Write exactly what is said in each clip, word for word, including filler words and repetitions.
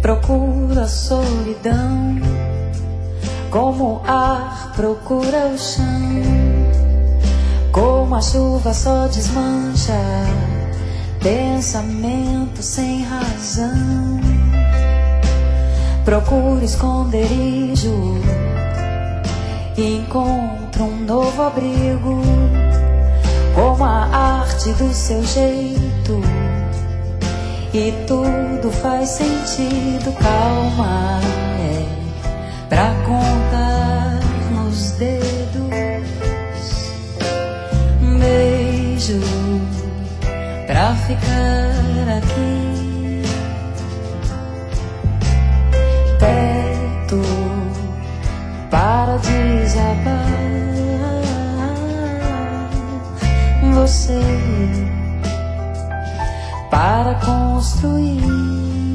Procura a solidão, como o ar procura o chão, como a chuva só desmancha pensamento sem razão. Procura esconderijo e encontra um novo abrigo, como a arte do seu jeito, e tudo faz sentido. Calma, é pra contar nos dedos. Beijo pra ficar aqui, teto para desabar. Você para construir.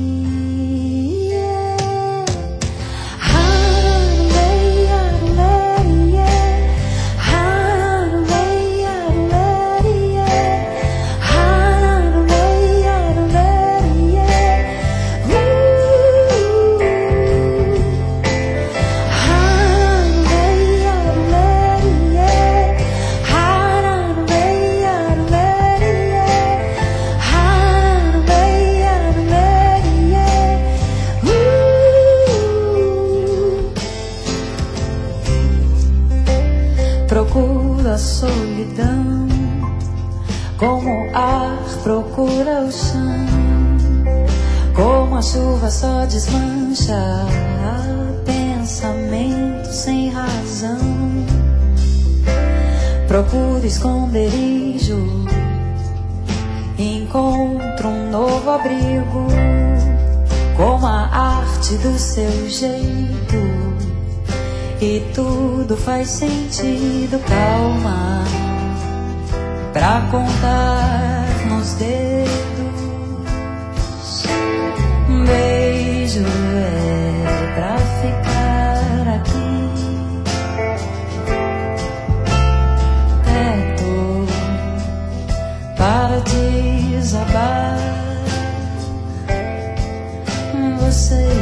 Procura a solidão, como o ar procura o chão, como a chuva só desmancha pensamento sem razão. Procura esconderijo, encontra um novo abrigo, como a arte do seu jeito, e tudo faz sentido. Calma pra contar nos dedos. Beijo é pra ficar aqui, teto para desabar. Você